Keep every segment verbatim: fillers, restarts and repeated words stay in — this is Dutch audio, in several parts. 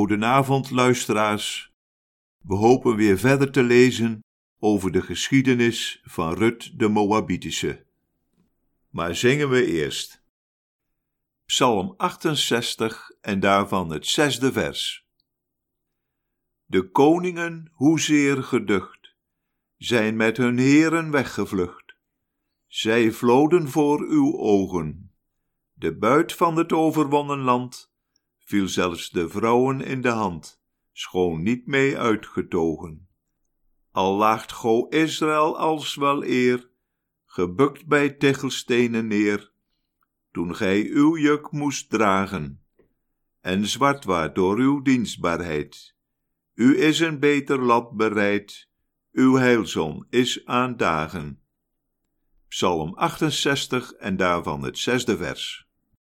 Goedenavond, luisteraars. We hopen weer verder te lezen over de geschiedenis van Rut de Moabitische. Maar zingen we eerst Psalm achtenzestig en daarvan het zesde vers. De koningen, hoezeer geducht, zijn met hun heren weggevlucht. Zij vloden voor uw ogen. De buit van het overwonnen land viel zelfs de vrouwen in de hand, schoon niet mee uitgetogen. Al laagt Go Israël als wel eer, gebukt bij tichelstenen neer, toen gij uw juk moest dragen, en zwart waart door uw dienstbaarheid. U is een beter lot bereid, uw heilzon is aan dagen. Psalm achtenzestig en daarvan het zesde vers.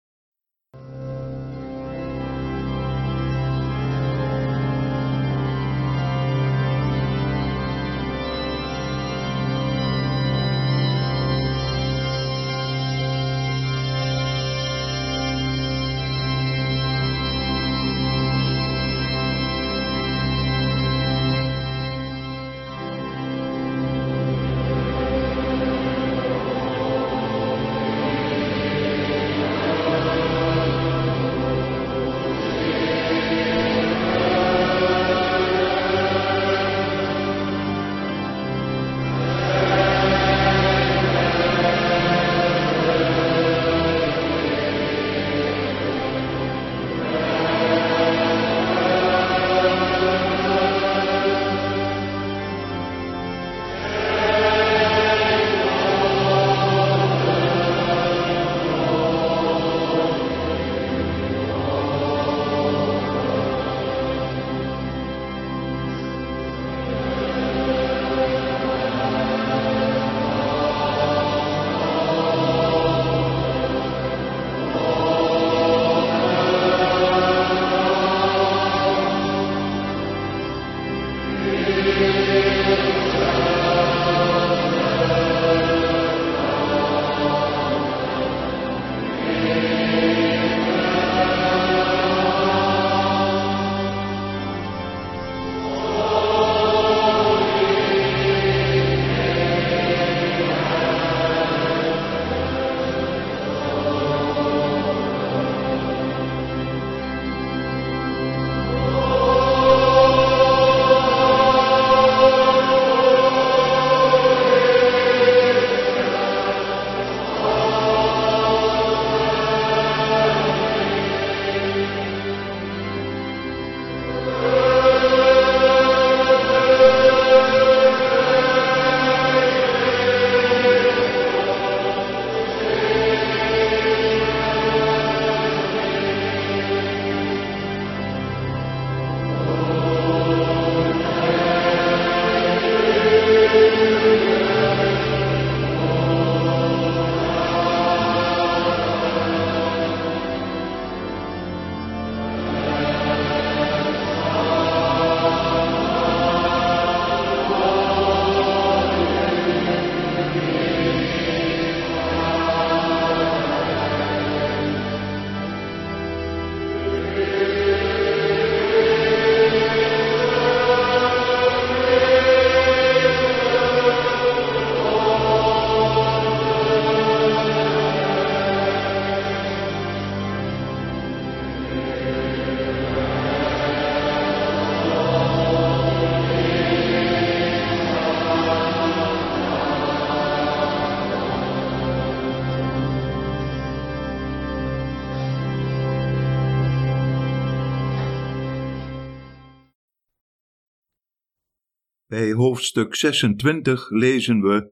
Bij hoofdstuk zesentwintig lezen we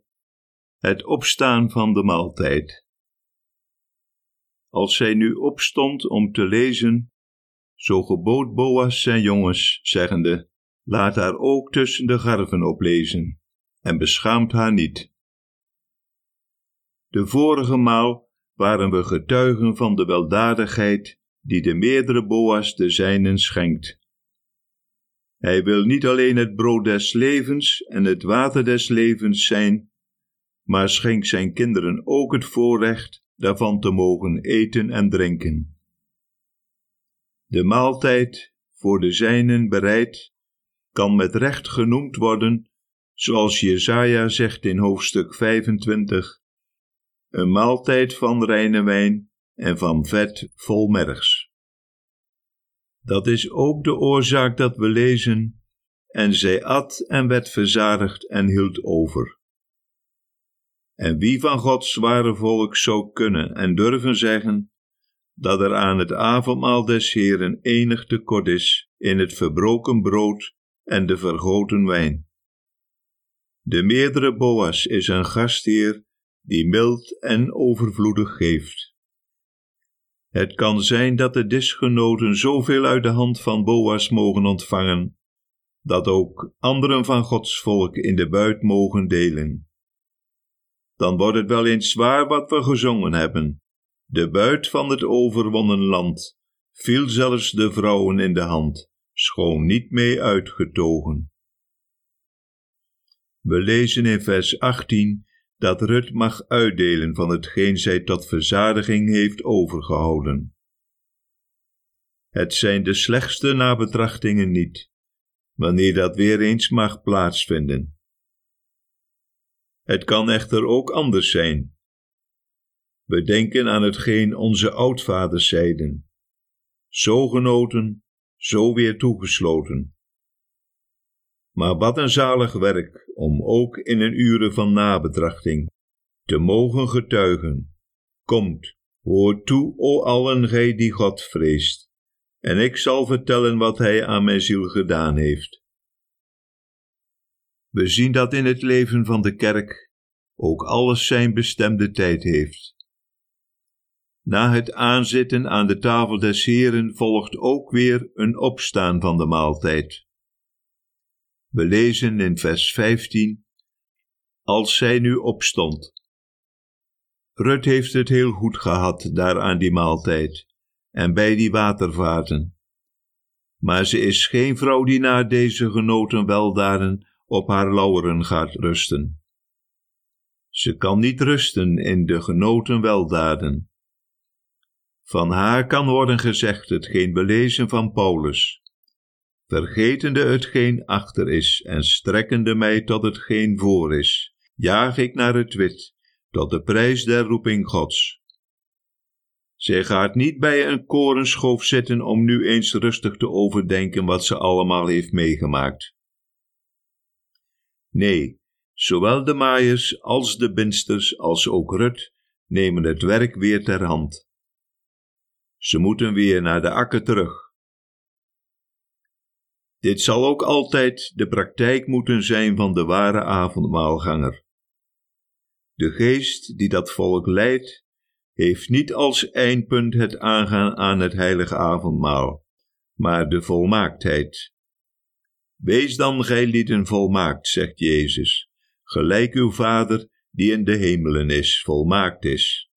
het opstaan van de maaltijd. Als zij nu opstond om te lezen, zo gebood Boas zijn jongens, zeggende: laat haar ook tussen de garven oplezen, en beschaamt haar niet. De vorige maal waren we getuigen van de weldadigheid die de meerdere Boas de zijnen schenkt. Hij wil niet alleen het brood des levens en het water des levens zijn, maar schenkt zijn kinderen ook het voorrecht daarvan te mogen eten en drinken. De maaltijd voor de zijnen bereid, kan met recht genoemd worden, zoals Jesaja zegt in hoofdstuk vijfentwintig, een maaltijd van reine wijn en van vet vol mergs. Dat is ook de oorzaak dat we lezen, en zij at en werd verzadigd en hield over. En wie van Gods zware volk zou kunnen en durven zeggen dat er aan het avondmaal des Heeren enig tekort is in het verbroken brood en de vergoten wijn. De meerdere Boas is een gastheer die mild en overvloedig geeft. Het kan zijn dat de disgenoten zoveel uit de hand van Boas mogen ontvangen, dat ook anderen van Gods volk in de buit mogen delen. Dan wordt het wel eens waar wat we gezongen hebben. De buit van het overwonnen land viel zelfs de vrouwen in de hand, schoon niet mee uitgetogen. We lezen in vers achttien dat Rut mag uitdelen van hetgeen zij tot verzadiging heeft overgehouden. Het zijn de slechtste nabetrachtingen niet, wanneer dat weer eens mag plaatsvinden. Het kan echter ook anders zijn. We denken aan hetgeen onze oudvaders zeiden: zo genoten, zo weer toegesloten. Maar wat een zalig werk om ook in een uren van nabetrachting te mogen getuigen: komt, hoor toe, o allen gij die God vreest, en ik zal vertellen wat hij aan mijn ziel gedaan heeft. We zien dat in het leven van de kerk ook alles zijn bestemde tijd heeft. Na het aanzitten aan de tafel des Heeren volgt ook weer een opstaan van de maaltijd. We lezen in vers vijftien: als zij nu opstond. Rut heeft het heel goed gehad daar aan die maaltijd en bij die watervaten. Maar ze is geen vrouw die na deze genoten weldaden op haar lauweren gaat rusten. Ze kan niet rusten in de genoten weldaden. Van haar kan worden gezegd hetgeen we lezen van Paulus: vergetende hetgeen achter is en strekkende mij tot hetgeen voor is, jaag ik naar het wit, tot de prijs der roeping Gods. Zij gaat niet bij een korenschoof zitten om nu eens rustig te overdenken wat ze allemaal heeft meegemaakt. Nee, zowel de maaiers als de binsters als ook Rut nemen het werk weer ter hand. Ze moeten weer naar de akker terug. Dit zal ook altijd de praktijk moeten zijn van de ware avondmaalganger. De geest die dat volk leidt, heeft niet als eindpunt het aangaan aan het heilige avondmaal, maar de volmaaktheid. Wees dan gij lieden volmaakt, zegt Jezus, gelijk uw Vader die in de hemelen is, volmaakt is.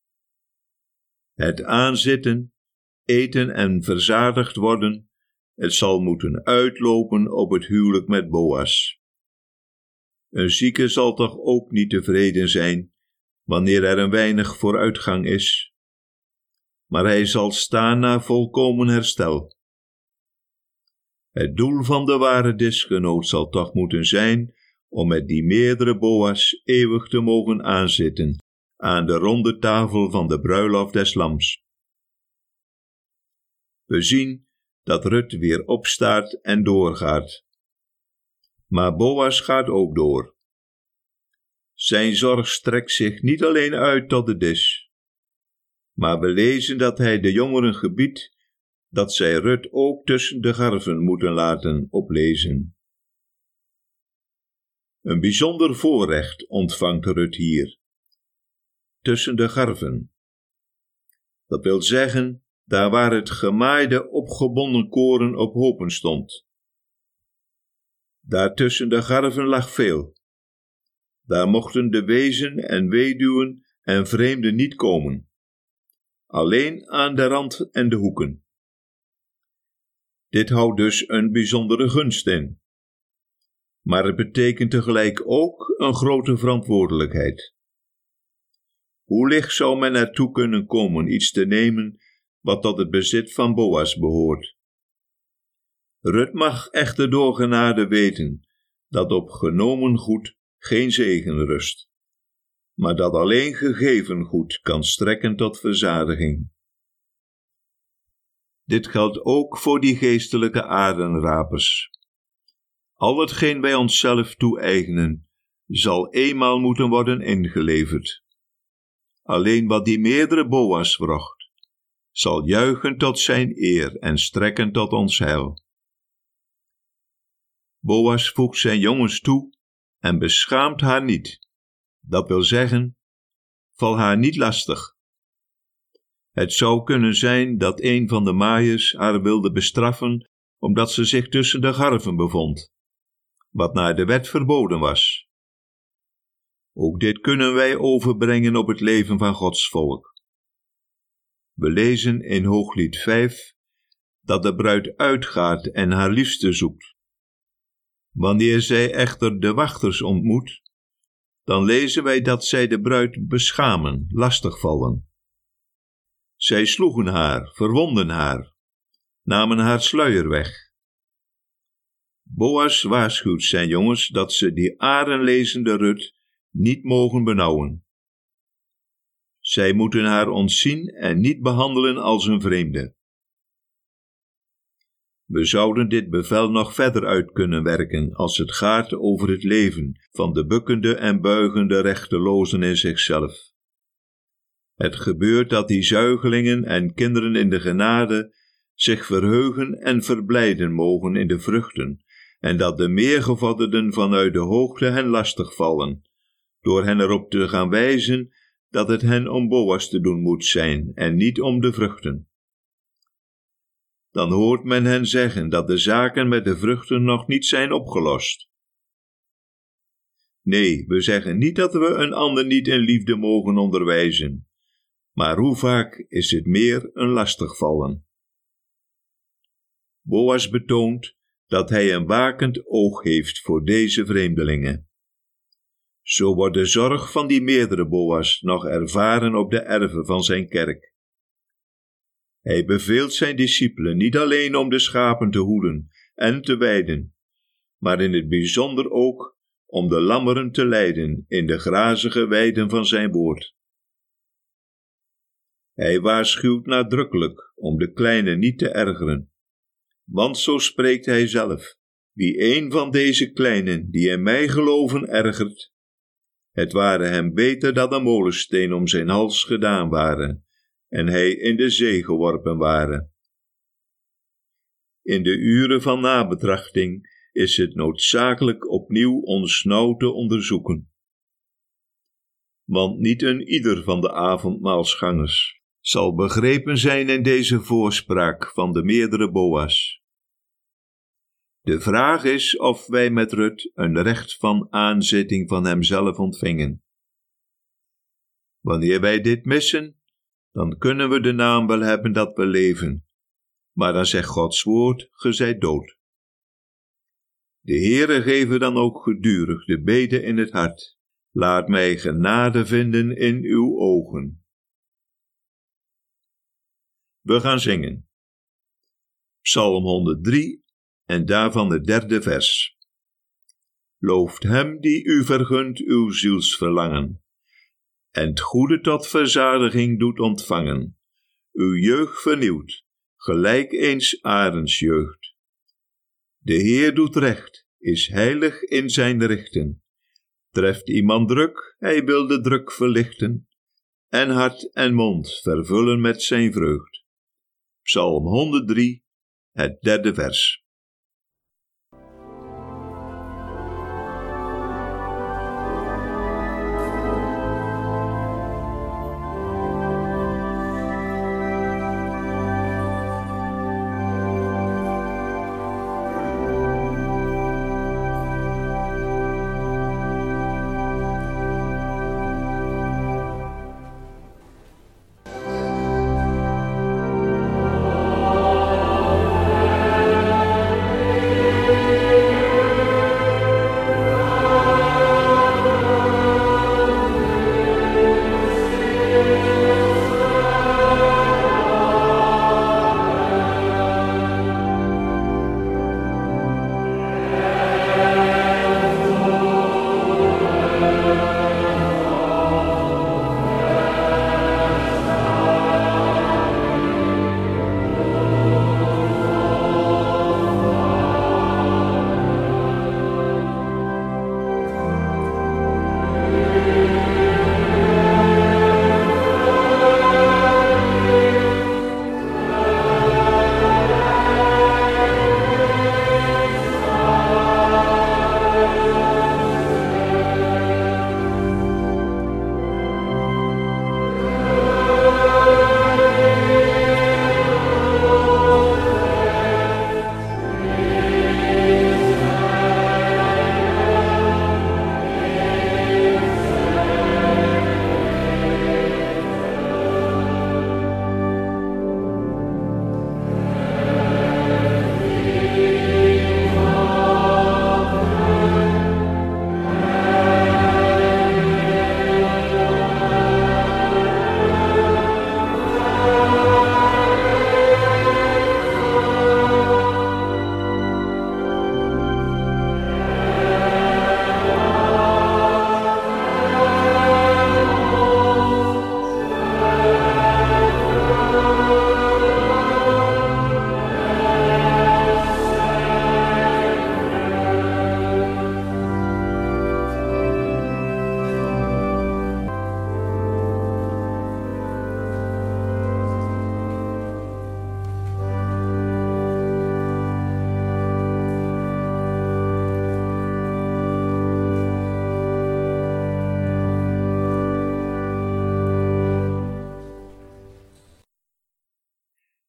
Het aanzitten, eten en verzadigd worden, het zal moeten uitlopen op het huwelijk met Boas. Een zieke zal toch ook niet tevreden zijn wanneer er een weinig vooruitgang is, maar hij zal staan na volkomen herstel. Het doel van de ware disgenoot zal toch moeten zijn om met die meerdere Boas eeuwig te mogen aanzitten aan de ronde tafel van de bruiloft des Lams. We zien dat Rut weer opstaat en doorgaat. Maar Boas gaat ook door. Zijn zorg strekt zich niet alleen uit tot de dis, maar we lezen dat hij de jongeren gebiedt dat zij Rut ook tussen de garven moeten laten oplezen. Een bijzonder voorrecht ontvangt Rut hier. Tussen de garven. Dat wil zeggen, daar waar het gemaaide opgebonden koren op hopen stond. Daar tussen de garven lag veel. Daar mochten de wezen en weduwen en vreemden niet komen. Alleen aan de rand en de hoeken. Dit houdt dus een bijzondere gunst in. Maar het betekent tegelijk ook een grote verantwoordelijkheid. Hoe licht zou men ertoe kunnen komen iets te nemen wat tot het bezit van Boas behoort? Rut mag echter door genade weten dat op genomen goed geen zegen rust, maar dat alleen gegeven goed kan strekken tot verzadiging. Dit geldt ook voor die geestelijke aardenrapers. Al hetgeen wij onszelf toe-eigenen, zal eenmaal moeten worden ingeleverd. Alleen wat die meerdere Boas wrocht, zal juichen tot zijn eer en strekken tot ons heil. Boas voegt zijn jongens toe en beschaamt haar niet. Dat wil zeggen, val haar niet lastig. Het zou kunnen zijn dat een van de maaiers haar wilde bestraffen omdat ze zich tussen de garven bevond, wat naar de wet verboden was. Ook dit kunnen wij overbrengen op het leven van Gods volk. We lezen in Hooglied vijf dat de bruid uitgaat en haar liefste zoekt. Wanneer zij echter de wachters ontmoet, dan lezen wij dat zij de bruid beschamen, lastigvallen. Zij sloegen haar, verwonden haar, namen haar sluier weg. Boas waarschuwt zijn jongens dat ze die arenlezende Rut niet mogen benauwen. Zij moeten haar ontzien en niet behandelen als een vreemde. We zouden dit bevel nog verder uit kunnen werken als het gaat over het leven van de bukkende en buigende rechtelozen in zichzelf. Het gebeurt dat die zuigelingen en kinderen in de genade zich verheugen en verblijden mogen in de vruchten, en dat de meergevorderden vanuit de hoogte hen lastig vallen, door hen erop te gaan wijzen dat het hen om Boas te doen moet zijn en niet om de vruchten. Dan hoort men hen zeggen dat de zaken met de vruchten nog niet zijn opgelost. Nee, we zeggen niet dat we een ander niet in liefde mogen onderwijzen, maar hoe vaak is het meer een lastigvallen? Boas betoont dat hij een wakend oog heeft voor deze vreemdelingen. Zo wordt de zorg van die meerdere Boas nog ervaren op de erven van zijn kerk. Hij beveelt zijn discipelen niet alleen om de schapen te hoeden en te weiden, maar in het bijzonder ook om de lammeren te leiden in de grazige weiden van zijn woord. Hij waarschuwt nadrukkelijk om de kleinen niet te ergeren, want zo spreekt hij zelf: wie een van deze kleinen die in mij geloven ergert, het ware hem beter dat een molensteen om zijn hals gedaan ware en hij in de zee geworpen ware. In de uren van nabetrachting is het noodzakelijk opnieuw ons nauw te onderzoeken. Want niet een ieder van de avondmaalsgangers zal begrepen zijn in deze voorspraak van de meerdere Boas. De vraag is of wij met Rut een recht van aanzitting van hemzelf ontvingen. Wanneer wij dit missen, dan kunnen we de naam wel hebben dat we leven, maar dan zegt Gods woord: ge zijt dood. De Heere geven dan ook gedurig de bede in het hart: laat mij genade vinden in uw ogen. We gaan zingen. Psalm honderddrie en daarvan het derde vers. Looft hem die u vergunt uw zielsverlangen, en het goede tot verzadiging doet ontvangen, uw jeugd vernieuwt, gelijk eens arendsjeugd. De Heer doet recht, is heilig in zijn richten, treft iemand druk, hij wil de druk verlichten, en hart en mond vervullen met zijn vreugd. Psalm honderddrie, het derde vers.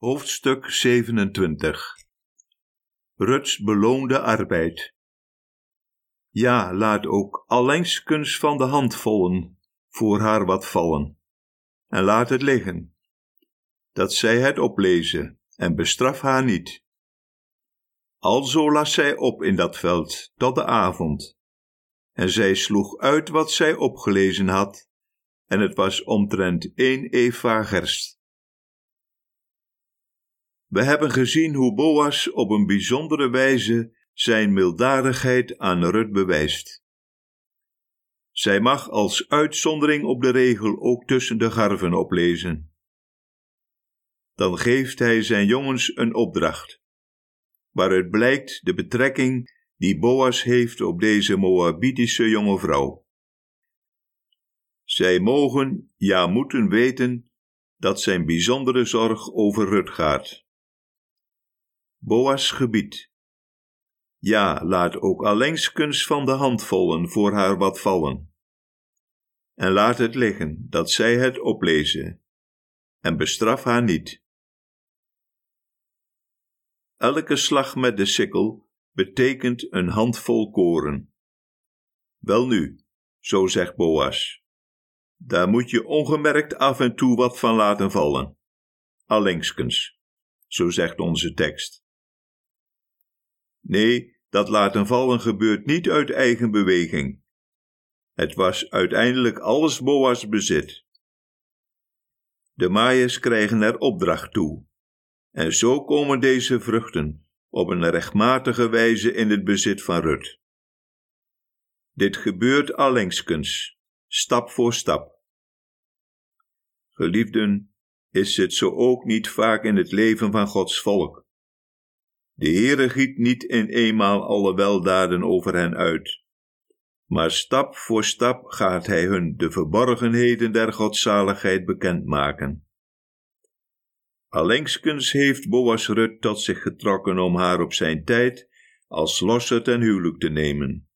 Hoofdstuk zevenentwintig. Ruts beloonde arbeid. Ja, laat ook allengskens van de handvollen voor haar wat vallen, en laat het liggen, dat zij het oplezen, en bestraf haar niet. Alzo las zij op in dat veld tot de avond, en zij sloeg uit wat zij opgelezen had, en het was omtrent één eva gerst. We hebben gezien hoe Boas op een bijzondere wijze zijn milddadigheid aan Rut bewijst. Zij mag als uitzondering op de regel ook tussen de garven oplezen. Dan geeft hij zijn jongens een opdracht, waaruit blijkt de betrekking die Boas heeft op deze Moabitische jonge vrouw. Zij mogen, ja moeten weten, dat zijn bijzondere zorg over Rut gaat. Boas gebiedt: ja, laat ook allengskens van de handvollen voor haar wat vallen, en laat het liggen, dat zij het oplezen, en bestraf haar niet. Elke slag met de sikkel betekent een handvol koren. Welnu, zo zegt Boas, daar moet je ongemerkt af en toe wat van laten vallen, allengskens, zo zegt onze tekst. Nee, dat laten vallen gebeurt niet uit eigen beweging. Het was uiteindelijk alles Boas' bezit. De maaiers krijgen er opdracht toe, en zo komen deze vruchten op een rechtmatige wijze in het bezit van Rut. Dit gebeurt allengskens, stap voor stap. Geliefden, is het zo ook niet vaak in het leven van Gods volk. De Heere giet niet in eenmaal alle weldaden over hen uit, maar stap voor stap gaat hij hun de verborgenheden der godzaligheid bekendmaken. Allengskens heeft Boas Rut tot zich getrokken om haar op zijn tijd als losser ten huwelijk te nemen.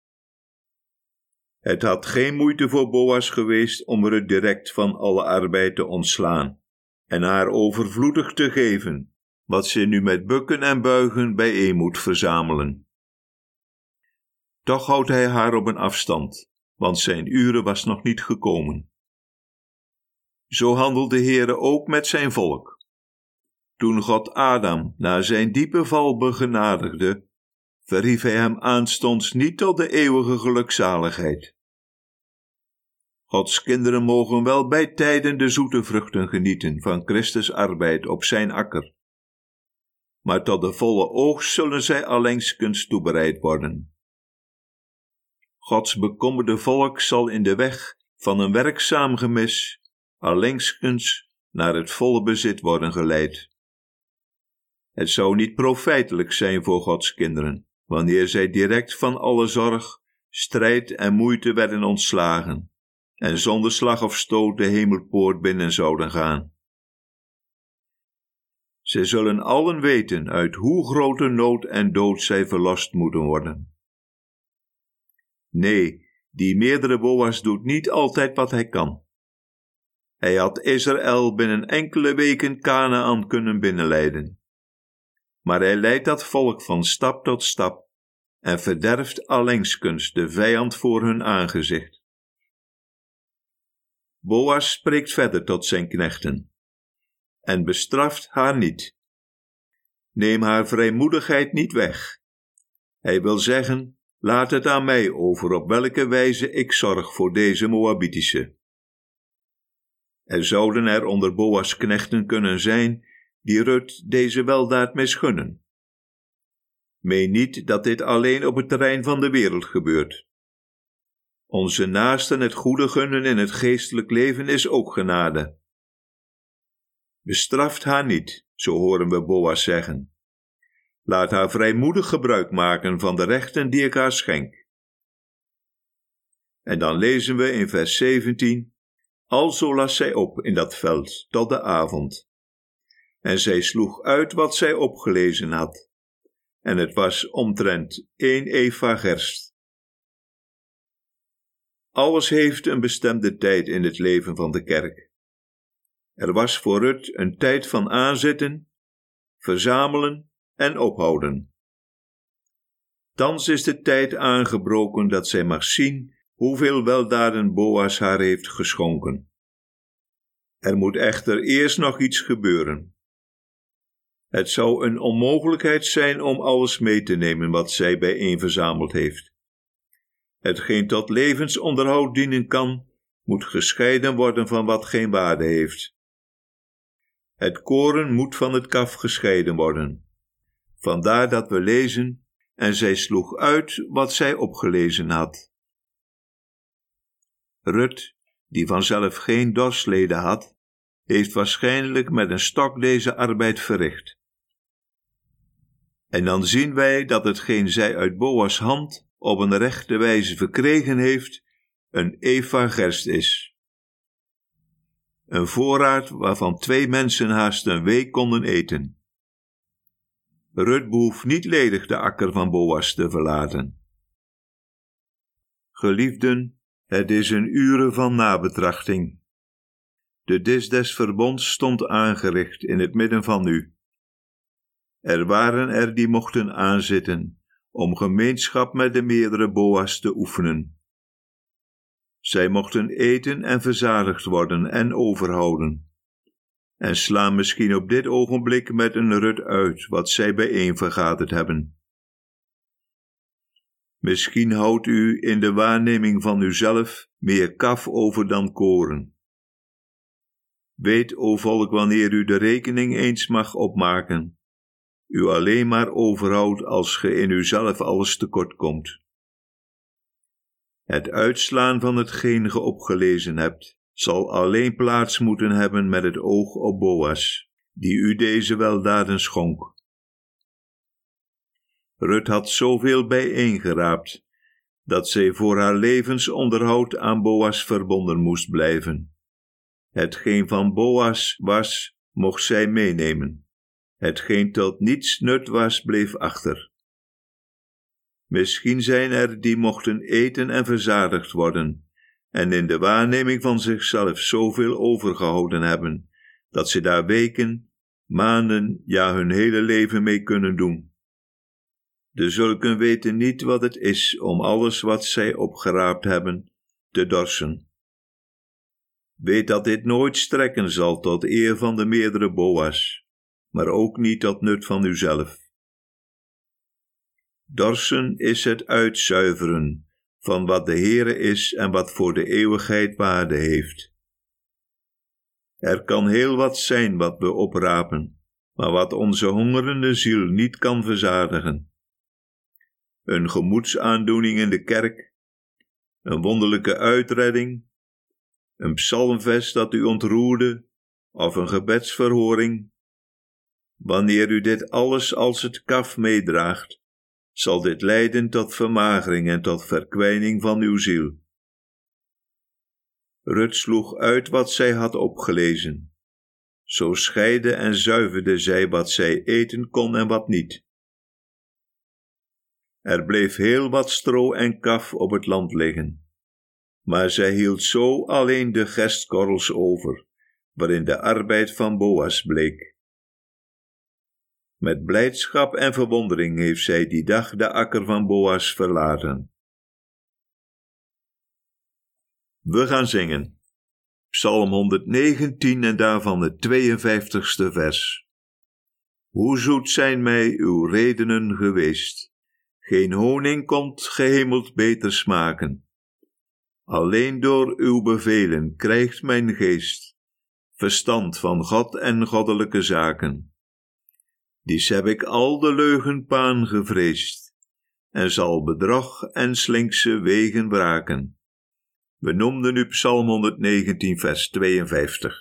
Het had geen moeite voor Boas geweest om Rut direct van alle arbeid te ontslaan en haar overvloedig te geven wat ze nu met bukken en buigen bijeen moet verzamelen. Toch houdt hij haar op een afstand, want zijn uren was nog niet gekomen. Zo handelt de Heere ook met zijn volk. Toen God Adam na zijn diepe val begenadigde, verhief hij hem aanstonds niet tot de eeuwige gelukzaligheid. Gods kinderen mogen wel bij tijden de zoete vruchten genieten van Christus arbeid op zijn akker, maar tot de volle oogst zullen zij allengskens toebereid worden. Gods bekommerde volk zal in de weg van een werkzaam gemis allengskens naar het volle bezit worden geleid. Het zou niet profijtelijk zijn voor Gods kinderen, wanneer zij direct van alle zorg, strijd en moeite werden ontslagen en zonder slag of stoot de hemelpoort binnen zouden gaan. Zij zullen allen weten uit hoe grote nood en dood zij verlost moeten worden. Nee, die meerdere Boas doet niet altijd wat hij kan. Hij had Israël binnen enkele weken Kanaän kunnen binnenleiden. Maar hij leidt dat volk van stap tot stap en verderft allengskens de vijand voor hun aangezicht. Boas spreekt verder tot zijn knechten en bestraft haar niet. Neem haar vrijmoedigheid niet weg. Hij wil zeggen, laat het aan mij over op welke wijze ik zorg voor deze Moabitische. Er zouden er onder Boas knechten kunnen zijn die Rut deze weldaad misgunnen. Meen niet dat dit alleen op het terrein van de wereld gebeurt. Onze naasten het goede gunnen in het geestelijk leven is ook genade. Bestraft haar niet, zo horen we Boas zeggen. Laat haar vrijmoedig gebruik maken van de rechten die ik haar schenk. En dan lezen we in vers zeventien, alzo las zij op in dat veld tot de avond. En zij sloeg uit wat zij opgelezen had. En het was omtrent één eva gerst. Alles heeft een bestemde tijd in het leven van de kerk. Er was voor Rut een tijd van aanzitten, verzamelen en ophouden. Thans is de tijd aangebroken dat zij mag zien hoeveel weldaden Boas haar heeft geschonken. Er moet echter eerst nog iets gebeuren. Het zou een onmogelijkheid zijn om alles mee te nemen wat zij bijeen verzameld heeft. Hetgeen tot levensonderhoud dienen kan, moet gescheiden worden van wat geen waarde heeft. Het koren moet van het kaf gescheiden worden. Vandaar dat we lezen, en zij sloeg uit wat zij opgelezen had. Rut, die vanzelf geen dorsleden had, heeft waarschijnlijk met een stok deze arbeid verricht. En dan zien wij dat hetgeen zij uit Boas' hand op een rechte wijze verkregen heeft, een eva gerst is. Een voorraad waarvan twee mensen haast een week konden eten. Rut behoeft niet ledig de akker van Boas te verlaten. Geliefden, het is een ure van nabetrachting. De dis des verbonds stond aangericht in het midden van u. Er waren er die mochten aanzitten, om gemeenschap met de meerdere Boas te oefenen. Zij mochten eten en verzadigd worden en overhouden, en slaan misschien op dit ogenblik met een Rut uit wat zij bijeen vergaderd hebben. Misschien houdt u in de waarneming van uzelf meer kaf over dan koren. Weet, o volk, wanneer u de rekening eens mag opmaken, u alleen maar overhoudt als ge in uzelf alles tekort komt. Het uitslaan van hetgeen ge opgelezen hebt, zal alleen plaats moeten hebben met het oog op Boas, die u deze weldaden schonk. Rut had zoveel bijeengeraapt, dat zij voor haar levensonderhoud aan Boas verbonden moest blijven. Hetgeen van Boas was, mocht zij meenemen. Hetgeen tot niets nut was, bleef achter. Misschien zijn er die mochten eten en verzadigd worden, en in de waarneming van zichzelf zoveel overgehouden hebben, dat ze daar weken, maanden, ja hun hele leven mee kunnen doen. De zulken weten niet wat het is om alles wat zij opgeraapt hebben te dorsen. Weet dat dit nooit strekken zal tot eer van de meerdere Boas, maar ook niet tot nut van uzelf. Dorsen is het uitzuiveren van wat de Heere is en wat voor de eeuwigheid waarde heeft. Er kan heel wat zijn wat we oprapen, maar wat onze hongerende ziel niet kan verzadigen. Een gemoedsaandoening in de kerk, een wonderlijke uitredding, een psalmvers dat u ontroerde, of een gebedsverhoring. Wanneer u dit alles als het kaf meedraagt, zal dit leiden tot vermagering en tot verkwijning van uw ziel. Rut sloeg uit wat zij had opgelezen. Zo scheidde en zuiverde zij wat zij eten kon en wat niet. Er bleef heel wat stro en kaf op het land liggen, maar zij hield zo alleen de gerstkorrels over, waarin de arbeid van Boas bleek. Met blijdschap en verwondering heeft zij die dag de akker van Boas verlaten. We gaan zingen. Psalm honderdnegentien en daarvan het tweeënvijftigste vers. Hoe zoet zijn mij uw redenen geweest. Geen honing komt gehemeld beter smaken. Alleen door uw bevelen krijgt mijn geest verstand van God en goddelijke zaken. Dies heb ik al de leugenpaan gevreesd, en zal bedrog en slinkse wegen wraken. We noemden nu Psalm honderdnegentien vers tweeënvijftig.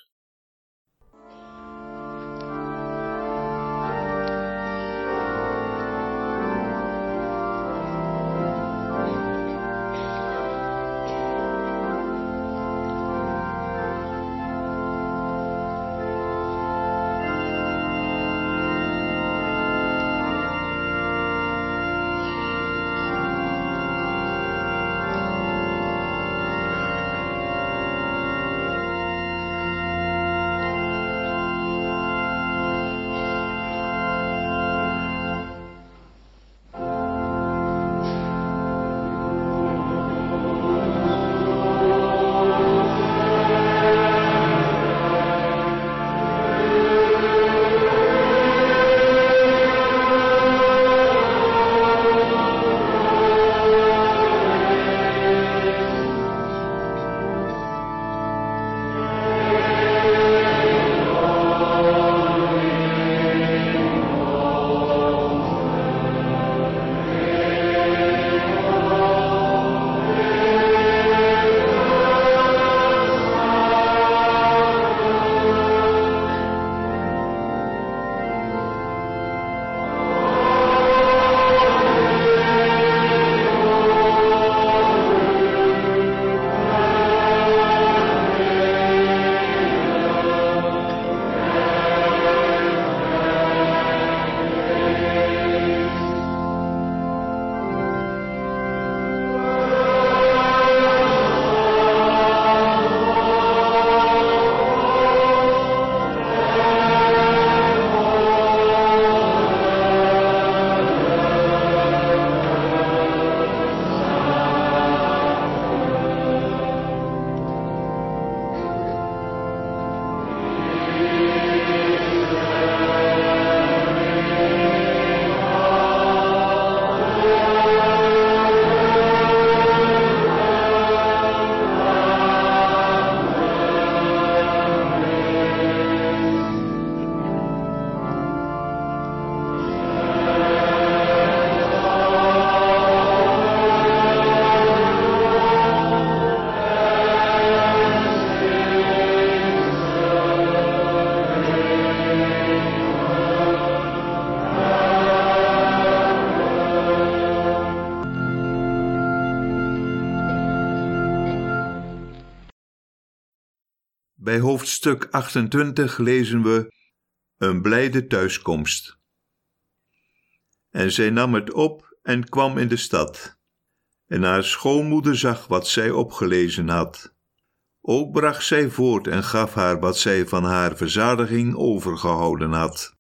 Bij hoofdstuk achtentwintig lezen we een blijde thuiskomst. En zij nam het op en kwam in de stad. En haar schoonmoeder zag wat zij opgelezen had. Ook bracht zij voort en gaf haar wat zij van haar verzadiging overgehouden had.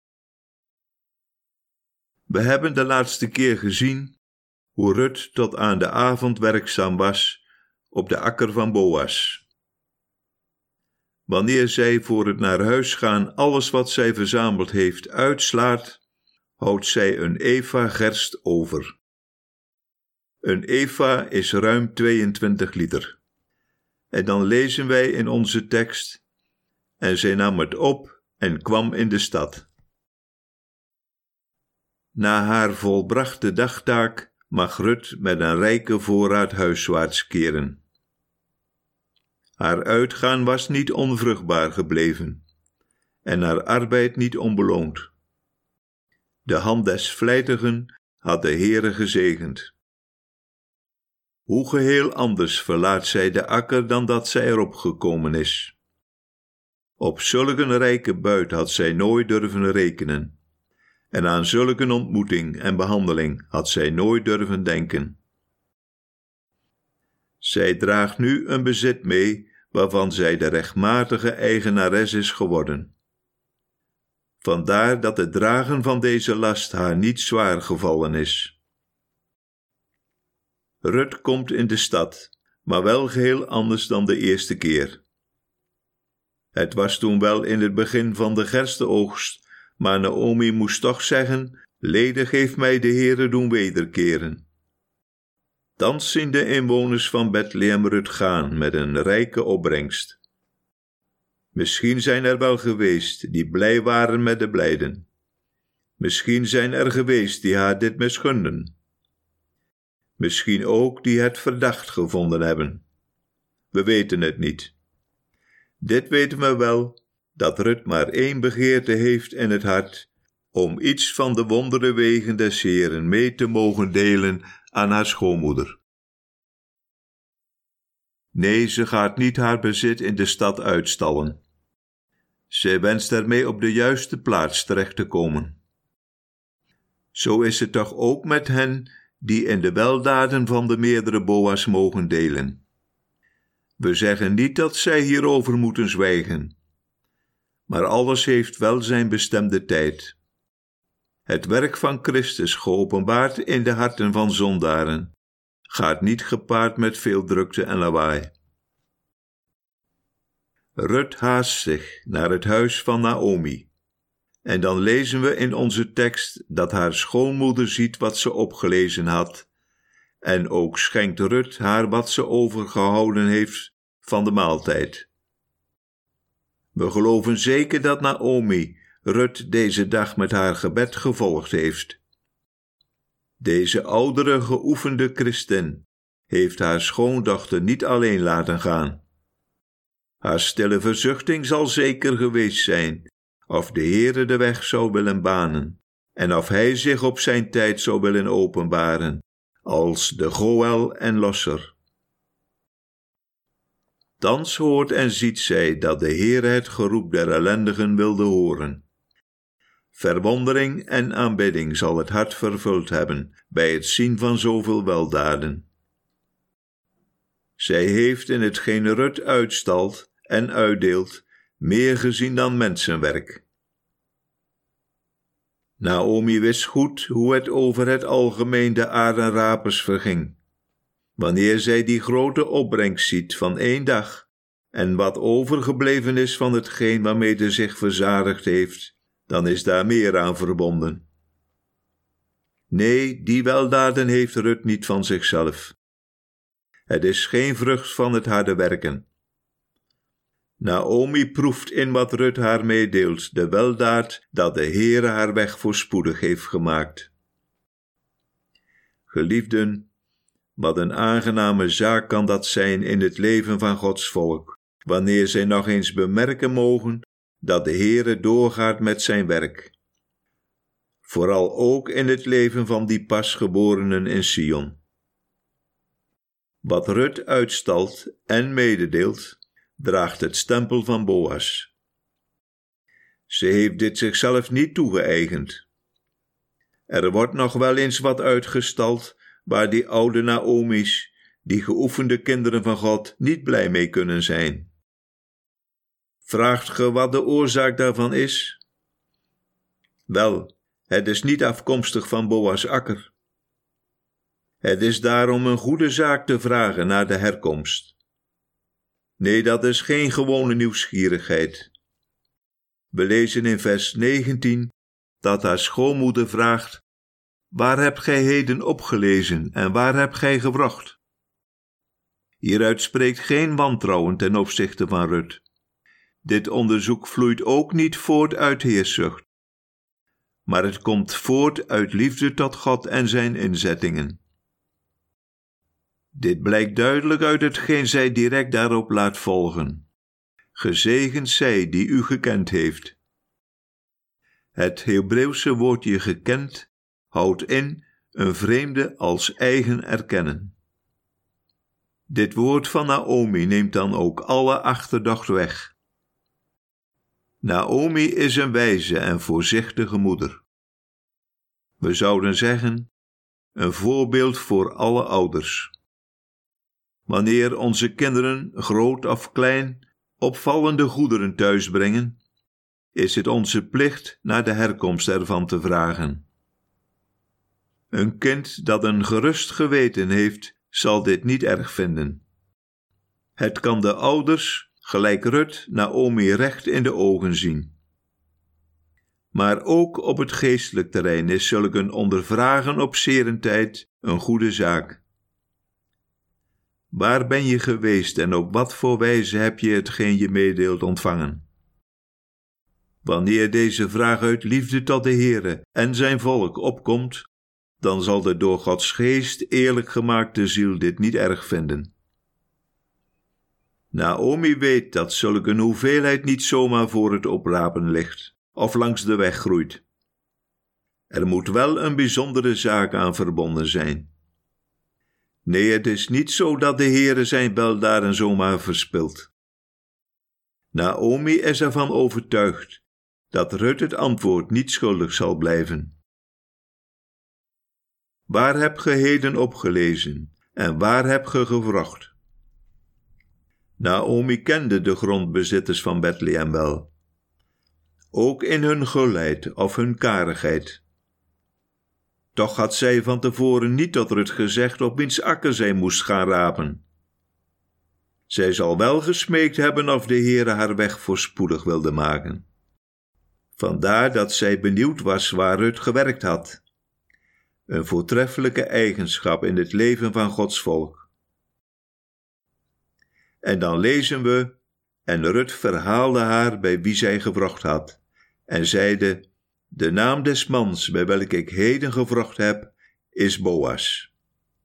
We hebben de laatste keer gezien hoe Rut tot aan de avond werkzaam was op de akker van Boas. Wanneer zij voor het naar huis gaan alles wat zij verzameld heeft uitslaat, houdt zij een eva gerst over. Een eva is ruim tweeëntwintig liter. En dan lezen wij in onze tekst: en zij nam het op en kwam in de stad. Na haar volbrachte dagtaak mag Rut met een rijke voorraad huiswaarts keren. Haar uitgaan was niet onvruchtbaar gebleven en haar arbeid niet onbeloond. De hand des vlijtigen had de Heere gezegend. Hoe geheel anders verlaat zij de akker dan dat zij erop gekomen is. Op zulke een rijke buit had zij nooit durven rekenen, en aan zulke een ontmoeting en behandeling had zij nooit durven denken. Zij draagt nu een bezit mee waarvan zij de rechtmatige eigenares is geworden. Vandaar dat het dragen van deze last haar niet zwaar gevallen is. Rut komt in de stad, maar wel geheel anders dan de eerste keer. Het was toen wel in het begin van de gerstenoogst, maar Naomi moest toch zeggen: ledig heeft mij de Heere doen wederkeren. Thans zien de inwoners van Bethlehem Rut gaan met een rijke opbrengst. Misschien zijn er wel geweest die blij waren met de blijden. Misschien zijn er geweest die haar dit misgunden. Misschien ook die het verdacht gevonden hebben. We weten het niet. Dit weten we wel, dat Rut maar één begeerte heeft in het hart, om iets van de wonderenwegen des Heeren mee te mogen delen aan haar schoonmoeder. Nee, ze gaat niet haar bezit in de stad uitstallen. Zij wenst ermee op de juiste plaats terecht te komen. Zo is het toch ook met hen die in de weldaden van de meerdere Boas mogen delen. We zeggen niet dat zij hierover moeten zwijgen, maar alles heeft wel zijn bestemde tijd. Het werk van Christus, geopenbaard in de harten van zondaren, gaat niet gepaard met veel drukte en lawaai. Rut haast zich naar het huis van Naomi. En dan lezen we in onze tekst dat haar schoonmoeder ziet wat ze opgelezen had, en ook schenkt Rut haar wat ze overgehouden heeft van de maaltijd. We geloven zeker dat Naomi Rut deze dag met haar gebed gevolgd heeft. Deze oudere geoefende christin heeft haar schoondochter niet alleen laten gaan. Haar stille verzuchting zal zeker geweest zijn of de Heere de weg zou willen banen en of hij zich op zijn tijd zou willen openbaren als de Goël en Losser. Thans hoort en ziet zij dat de Heere het geroep der ellendigen wilde horen. Verwondering en aanbidding zal het hart vervuld hebben bij het zien van zoveel weldaden. Zij heeft in hetgeen Rut uitstalt en uitdeelt meer gezien dan mensenwerk. Naomi wist goed hoe het over het algemeen de aardenrapers verging. Wanneer zij die grote opbrengst ziet van één dag en wat overgebleven is van hetgeen waarmee ze zich verzadigd heeft, dan is daar meer aan verbonden. Nee, die weldaden heeft Rut niet van zichzelf. Het is geen vrucht van het harde werken. Naomi proeft in wat Rut haar meedeelt de weldaad dat de Heere haar weg voorspoedig heeft gemaakt. Geliefden, wat een aangename zaak kan dat zijn in het leven van Gods volk, wanneer zij nog eens bemerken mogen dat de Heere doorgaat met zijn werk. Vooral ook in het leven van die pasgeborenen in Sion. Wat Rut uitstalt en mededeelt, draagt het stempel van Boas. Ze heeft dit zichzelf niet toegeëigend. Er wordt nog wel eens wat uitgestald waar die oude Naomi's, die geoefende kinderen van God, niet blij mee kunnen zijn. Vraagt ge wat de oorzaak daarvan is? Wel, het is niet afkomstig van Boas' akker. Het is daarom een goede zaak te vragen naar de herkomst. Nee, dat is geen gewone nieuwsgierigheid. We lezen in vers negentien dat haar schoonmoeder vraagt: waar hebt gij heden opgelezen en waar hebt gij gewrocht? Hieruit spreekt geen wantrouwen ten opzichte van Rut. Dit onderzoek vloeit ook niet voort uit heerzucht, maar het komt voort uit liefde tot God en zijn inzettingen. Dit blijkt duidelijk uit hetgeen zij direct daarop laat volgen. Gezegend zij die u gekend heeft. Het Hebreeuwse woordje gekend houdt in een vreemde als eigen erkennen. Dit woord van Naomi neemt dan ook alle achterdocht weg. Naomi is een wijze en voorzichtige moeder. We zouden zeggen, een voorbeeld voor alle ouders. Wanneer onze kinderen, groot of klein, opvallende goederen thuisbrengen, is het onze plicht naar de herkomst ervan te vragen. Een kind dat een gerust geweten heeft, zal dit niet erg vinden. Het kan de ouders, gelijk Rut, Naomi recht in de ogen zien. Maar ook op het geestelijk terrein is zulk een ondervragen op serentijd een goede zaak. Waar ben je geweest en op wat voor wijze heb je hetgeen je meedeelt ontvangen? Wanneer deze vraag uit liefde tot de Heere en zijn volk opkomt, dan zal de door Gods geest eerlijk gemaakte ziel dit niet erg vinden. Naomi weet dat zulk een hoeveelheid niet zomaar voor het oprapen ligt of langs de weg groeit. Er moet wel een bijzondere zaak aan verbonden zijn. Nee, het is niet zo dat de Heere zijn weldaden zomaar verspilt. Naomi is ervan overtuigd dat Rut het antwoord niet schuldig zal blijven. Waar heb ge heden opgelezen en waar heb ge gewrocht? Naomi kende de grondbezitters van Bethlehem wel, ook in hun gulheid of hun karigheid. Toch had zij van tevoren niet tot Rut gezegd op wiens akker zij moest gaan rapen. Zij zal wel gesmeekt hebben of de Heere haar weg voorspoedig wilde maken. Vandaar dat zij benieuwd was waar Rut gewerkt had. Een voortreffelijke eigenschap in het leven van Gods volk. En dan lezen we: en Rut verhaalde haar bij wie zij gewrocht had, en zeide: de naam des mans bij welke ik heden gewrocht heb, is Boas.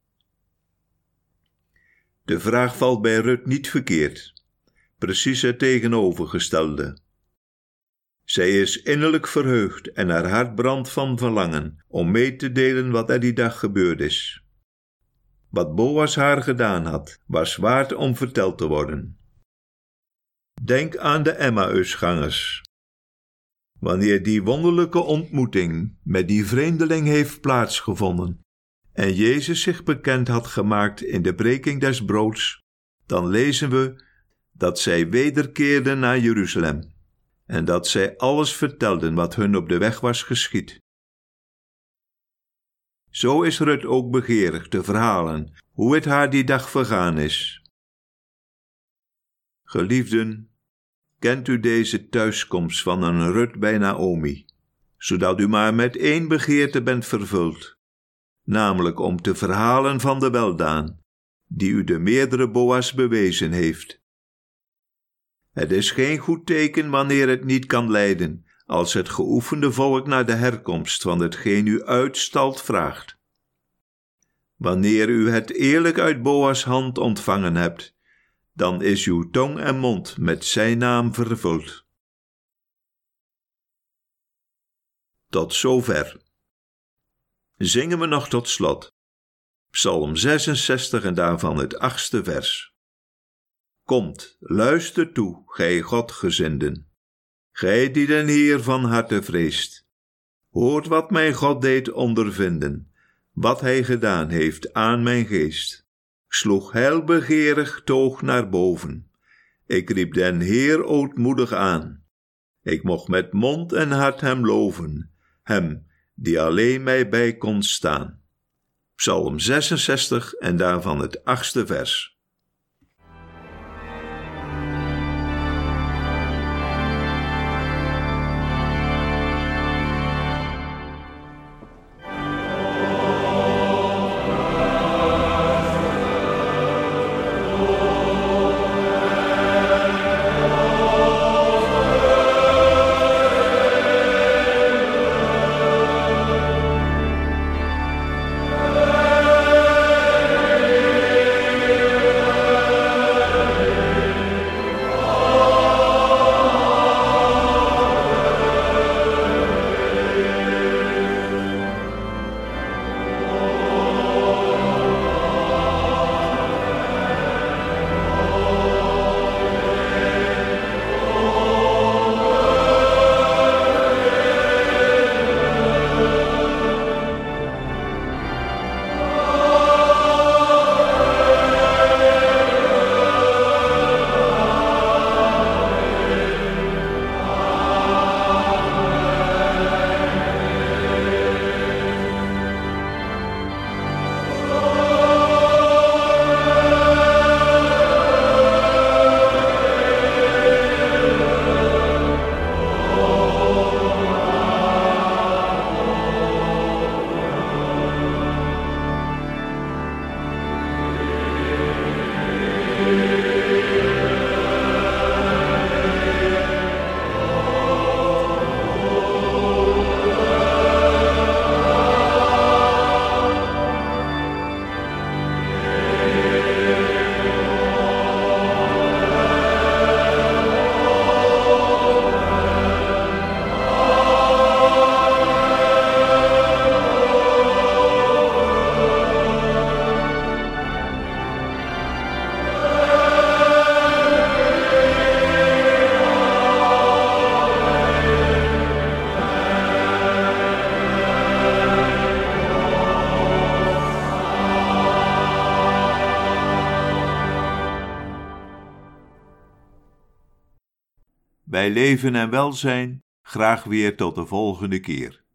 De vraag valt bij Rut niet verkeerd, precies het tegenovergestelde. Zij is innerlijk verheugd en haar hart brandt van verlangen om mee te delen wat er die dag gebeurd is. Wat Boas haar gedaan had, was waard om verteld te worden. Denk aan de Emmausgangers. Wanneer die wonderlijke ontmoeting met die vreemdeling heeft plaatsgevonden en Jezus zich bekend had gemaakt in de breking des broods, dan lezen we dat zij wederkeerden naar Jeruzalem en dat zij alles vertelden wat hun op de weg was geschied. Zo is Rut ook begeerig te verhalen hoe het haar die dag vergaan is. Geliefden, kent u deze thuiskomst van een Rut bij Naomi, zodat u maar met één begeerte bent vervuld, namelijk om te verhalen van de weldaan, die u de meerdere Boas bewezen heeft. Het is geen goed teken wanneer het niet kan lijden, als het geoefende volk naar de herkomst van hetgeen u uitstalt vraagt. Wanneer u het eerlijk uit Boas' hand ontvangen hebt, dan is uw tong en mond met zijn naam vervuld. Tot zover. Zingen we nog tot slot Psalm zesenzestig en daarvan het achtste vers. Komt, luister toe, gij Godgezinden, gij die den Heer van harte vreest. Hoort wat mijn God deed ondervinden, wat hij gedaan heeft aan mijn geest. Ik sloeg heilbegeerig toog naar boven, ik riep den Heer ootmoedig aan. Ik mocht met mond en hart hem loven, hem die alleen mij bij kon staan. Psalm zesenzestig en daarvan het achtste vers. Bij leven en welzijn graag weer tot de volgende keer.